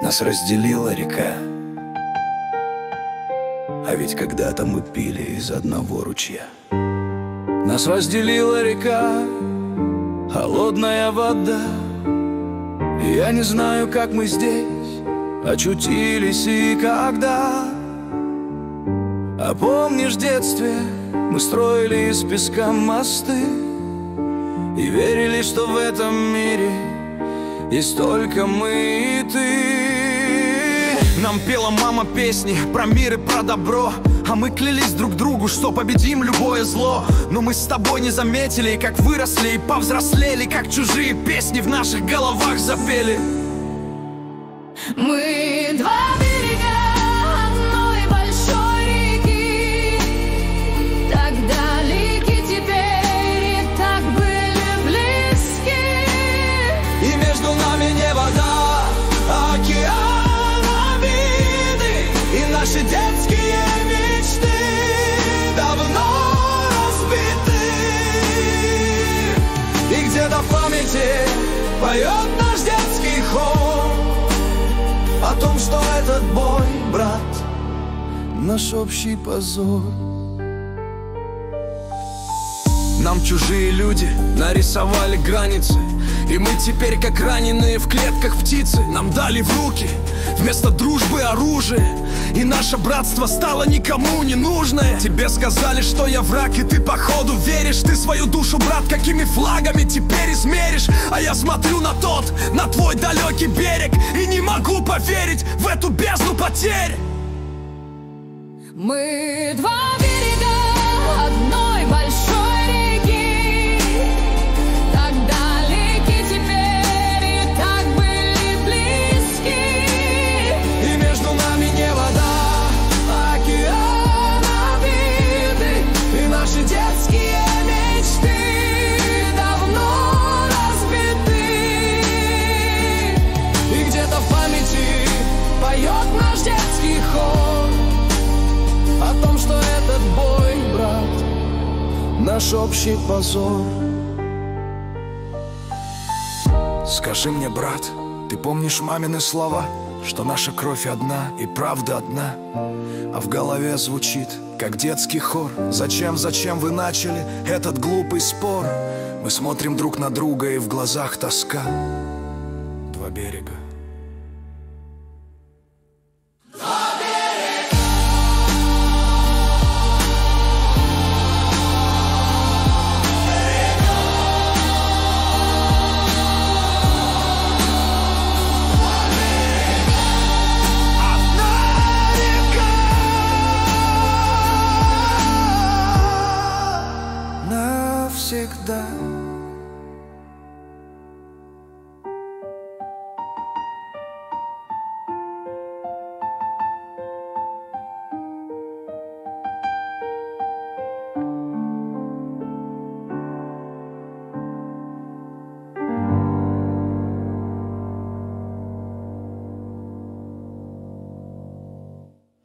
Нас разделила река, а ведь когда-то мы пили из одного ручья. Нас разделила река, холодная вода, и я не знаю, как мы здесь очутились и когда. А помнишь, в детстве мы строили из песка мосты и верили, что в этом мире есть только мы и ты. Нам пела мама песни про мир и про добро, а мы клялись друг другу, что победим любое зло. Но мы с тобой не заметили, как выросли и повзрослели, как чужие песни в наших головах запели. Мы два берега одной большой реки, так далеки теперь и так были близки. И между нами не вода, а океан обиды, и наши детские мечты давно разбиты. И где-то в памяти поет наш детский хор о том, что этот бой, брат, Наш общий позор. нам чужие люди нарисовали границы, и мы теперь как раненые в клетках птицы. Нам дали в руки вместо дружбы оружие, и наше братство стало никому не нужное. Тебе сказали, что я враг, и ты походу веришь. Ты свою душу, брат, какими флагами теперь измеришь? А я смотрю на твой далекий берег, и не могу поверить в эту бездну потерь. Мы два берега одной большой реки, так далеки теперь и так были близки. И между нами не вода, а океан обиды, и наши детские мечты давно разбиты. И где-то в памяти поет наш детский хор о том, что этот бой, брат, Наш общий позор. Скажи мне, брат, ты помнишь мамины слова, что наша кровь одна и правда одна? А в голове звучит, как детский хор: зачем вы начали этот глупый спор? Мы смотрим друг на друга, и в глазах тоска. Два берега